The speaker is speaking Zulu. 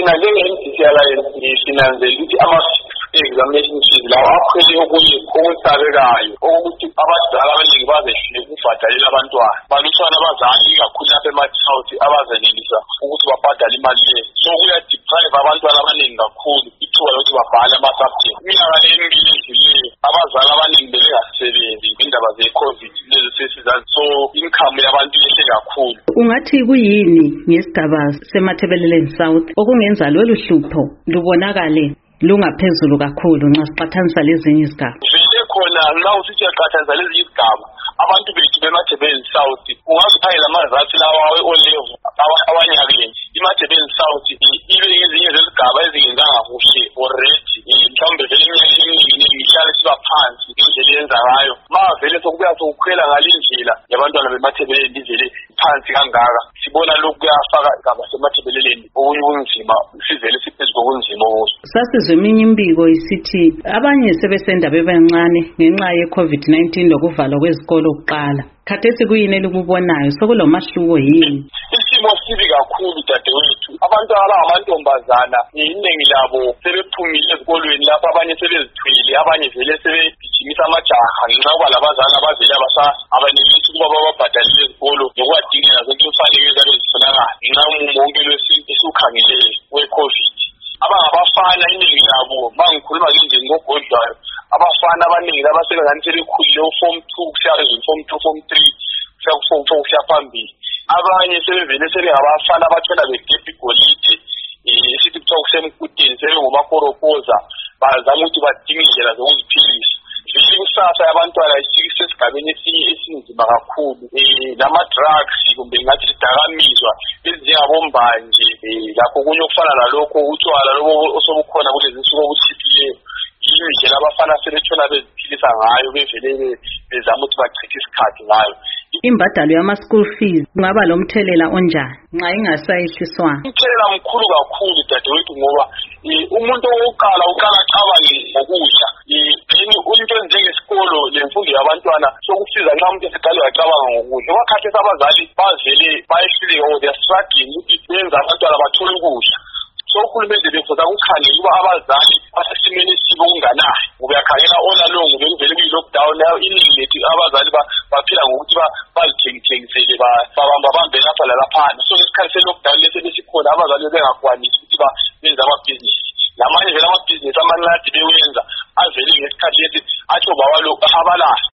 Thina njenge-NDC Alliance sinanzela ukuthi ama-examination fees lawo akhwele okusabekayo okuthi abadala abaningi bazehlule ukubhadalela abantwana. Balutshwana abazali kakhulu lapha ema-South abazenelisa ukuthi babhadale imali leyo. So kuya-deprive abantwana abaningi kakhulu ithuba lokuthi babhale ama-subject. Iminyaka emibili edlulileyo abazali abaningi bebengasebenzi ngendaba ze-COVID lezi sesizazi. So income yabantu yehle kakhulu. Ungathi kuyini ngesigaba seMathebeleleni South okungenza lolu hlupho lubonakale lungaphezulu kakhulu nxa siqhathanisa lezinye izigaba? Vele khona nxa usithi uyaqhathanisa lezinye izigaba abantu bethu beMathebeleleni South ungaziphangela amazathu lawa o-level abanyakeni. iMathebeleleni South ibe ngezinye zezigaba ezingenzanga kuhle already mhlawumbe vele iminyaka ihlale siba phansi indlela yenza ngayo. Vele sokubuya sokukhwela ngalindlela yabantwana beMathebeleleni ivele phansi kangaka. Sibona lokhu kuyafaka igaba seMathebeleleni okunye ubunzima sivele siphezulu kobunzima obuso. Sasizwe eminye imbiko isithi abanye sebesenda bebancane ngenxa ye-COVID-19 lokuvalwa kwezikolo kuqala. Khathesi kuyini elikubonayo sokulomahluko yini? Isimo sibi kakhulu dadewethu. Abantu abangamantombazana iningi labo sebephumile ezikolweni lapho abanye sebezithwele abanye vele sebegijimisa amajaha ngenxa yokuba labazali abavele abanelisi ukuba bababhadalele ezikolo nokubadingela zonke imfanelo ezabe zitholakala ngenxa yomumo wonke lwesintu esiwukhangeleyo we-COVID. Abangabafana iningi labo mangikhuluma nje ngogodlayo abafana abaningi labasebengani sebekhulile u-Form 2 kusiya Form 2 Form 3 kusiya ku-Form 4 kusiya phambili. Abanye sebevele sebengabafana abathola begebha igolide esithi kuthiwa kusemkuteni sebengomaporopoza bazama ukuthi badinge indlela zokuziphilisa. Vele ikusasa yabantwana isesigabeni esinzima kakhulu. Nama-drugs kumbe ngathi zidakamizwa ezinjengabombanje lakho okunye okufana nalokho utshwala lobo osobukhona kulezi nsuku obuchiphileyo. Indlela abafana sebetshona beziphilisa ngayo bevele bezama ukuthi bachithe isikhathi ngayo. Imbadalo yama-school fees kungaba lomthelela onjani nxa ingasayehliswanga? Umthelela mkhulu kakhulu dadewethu ngoba umuntu owokuqala uqala acabange ngokudla. Into njengesikolo lemfundo yabantwana sokusiza nxa umuntu eseqala uyacabanga ngokudla. Okwakhathesi abazali bazele bayehluleka or they are struggling ukuthi benza abantwana bathole ukudla. So uhulumende befuza ukukhangela ukuba abazali basesimeni esibi okunganani. Ngoba uyakhangela all along vele kuyi-lockdown iningi lethu abazali baphila ngokuthi bazithengisele babambe lapha lalaphana. So ngesikhathi se-lockdown lesi besikhona abazali bengakwanisi